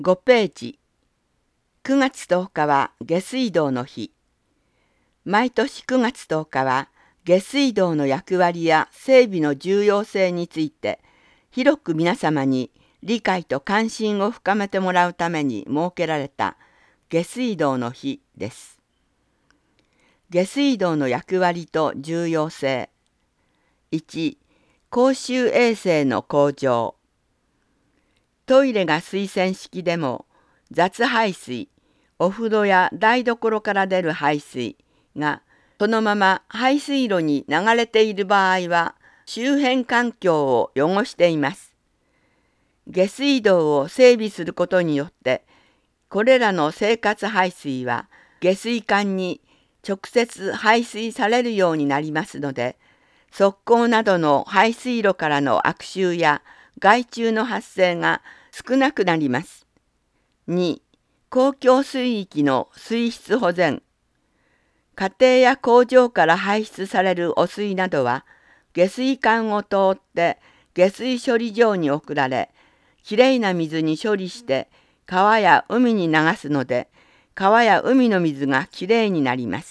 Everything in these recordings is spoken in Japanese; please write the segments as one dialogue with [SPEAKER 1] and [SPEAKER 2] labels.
[SPEAKER 1] 5ページ。9月10日は下水道の日。毎年9月10日は下水道の役割や整備の重要性について広く皆様に理解と関心を深めてもらうために設けられた下水道の日です。下水道の役割と重要性。1、公衆衛生の向上。トイレが水洗式でも雑排水、お風呂や台所から出る排水がそのまま排水路に流れている場合は周辺環境を汚しています。下水道を整備することによってこれらの生活排水は下水管に直接排水されるようになりますので、側溝などの排水路からの悪臭や害虫の発生が少なくなります。2、公共水域の水質保全。家庭や工場から排出される汚水などは下水管を通って下水処理場に送られ、きれいな水に処理して川や海に流すので、川や海の水がきれいになります。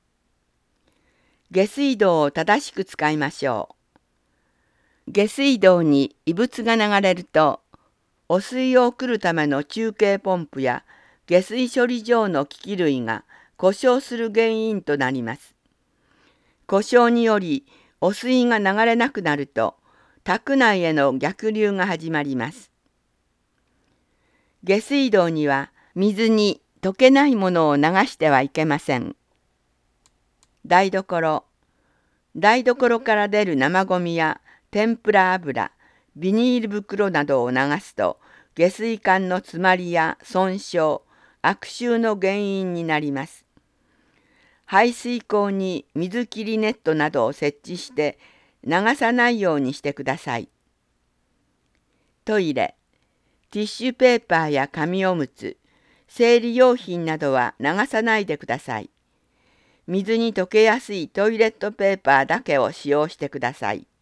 [SPEAKER 1] 下水道を正しく使いましょう。下水道に異物が流れると、汚水を送るための中継ポンプや下水処理場の機器類が故障する原因となります。故障により汚水が流れなくなると、宅内への逆流が始まります。下水道には水に溶けないものを流してはいけません。台所から出る生ごみや天ぷら油、ビニール袋などを流すと下水管の詰まりや損傷、悪臭の原因になります。排水溝に水切りネットなどを設置して流さないようにしてください。トイレ、ティッシュペーパーや紙おむつ、生理用品などは流さないでください。水に溶けやすいトイレットペーパーだけを使用してください。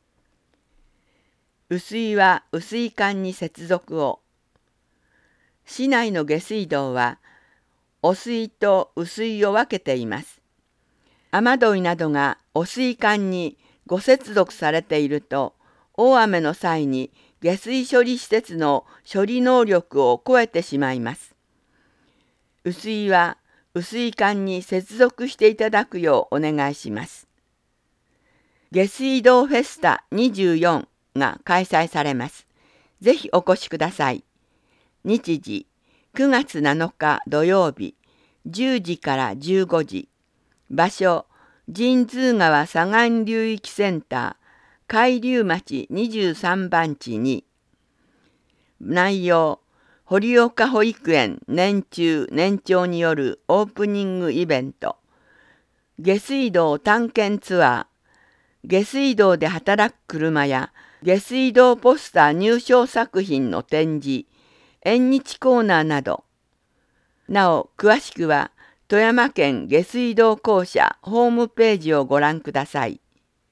[SPEAKER 1] 雨水は雨水管に接続を。市内の下水道は汚水と雨水を分けています。雨どいなどが汚水管にご接続されていると、大雨の際に下水処理施設の処理能力を超えてしまいます。雨水は雨水管に接続していただくようお願いします。下水道フェスタ24が開催されます。ぜひお越しください。日時9月7日土曜日10時から15時。場所神通川左岸流域センター海流町23番地2。内容堀岡保育園年中年長によるオープニングイベント、下水道探検ツアー、下水道で働く車や下水道ポスター入賞作品の展示、縁日コーナーなど。なお詳しくは富山県下水道公社ホームページをご覧ください。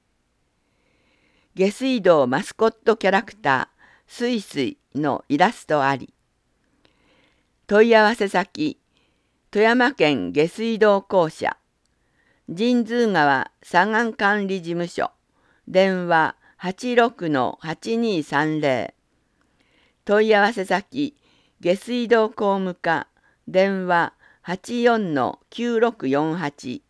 [SPEAKER 1] 下水道マスコットキャラクターすいすいのイラストあり。問い合わせ先富山県下水道公社神通川左岸管理事務所電話86-8230。問い合わせ先下水道工務課電話84-9648。